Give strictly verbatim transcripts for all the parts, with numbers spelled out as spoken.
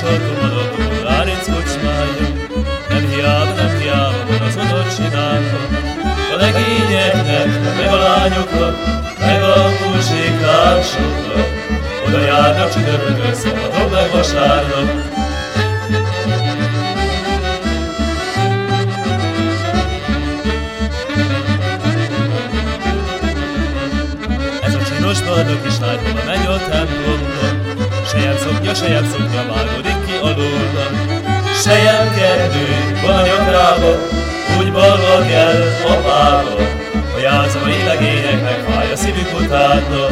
sarkomadó lárinc kocsmája. Nem hiába, nem hiába van az oda csinálva, a legényeknek, meg a lányoknak, meg a múzsikásoknak. Oda járnak csütörtökön, szombaton meg vasárnap. Ez a csinos boldog kislány hova megy a templomba, sejem szoknya, sejem szoknya vágódik ki alóla. Sejem kertő van a nyakába, úgy ballag el apába, a játszamai legényeknek fáj a szívük utána.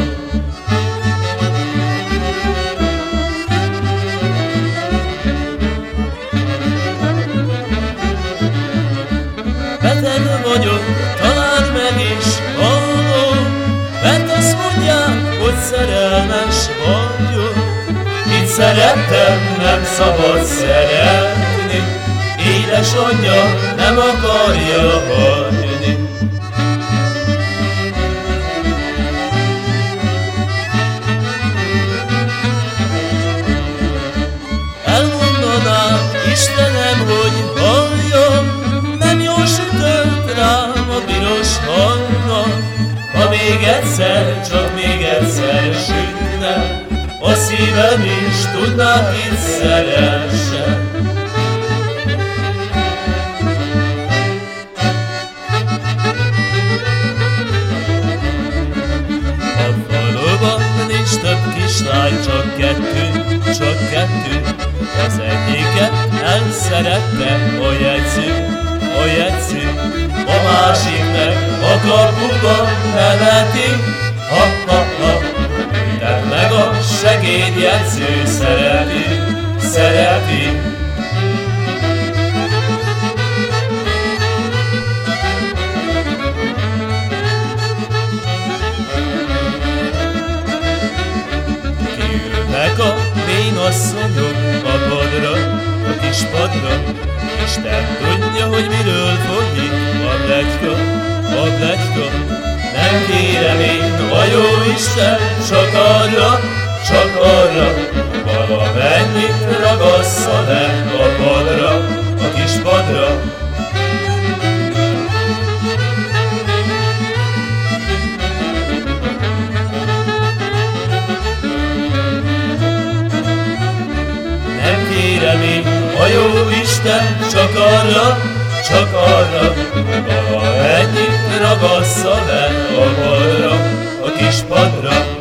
Beteg vagyok, talán meg is hallom, mert azt mondják, hogy szerelmes vagyok. Itt szerettem, nem szabad szeretni, édesanyja nem akarja hagyni. Elmondanám, Istenem, hogy halljam, nem jól sütött rám a piros hajnal. Ha még egyszer, csak még egyszer sütne, a szívem is tudná, kit szeressen. A faluban nincs több kislány, csak kettő, csak kettő. Az egyiket elszerette a jegyző, a jegyző. A másik meg a kapuban neveti, ha, ha, ha. De meg a segédjegyző szereti, szereti. Kiülnek a vénasszonyok a padra, a kis padra. Isten tudja, hogy miről folyik a pletyka, a pletyka. Nem kérem én a jóisten, csak arra, csak arra, valamennyit ragassza le a padra, a kis padra. Nem kérem én a jóisten, csak arra, csak arra, valamennyit ragassza le a padra, a kis padra.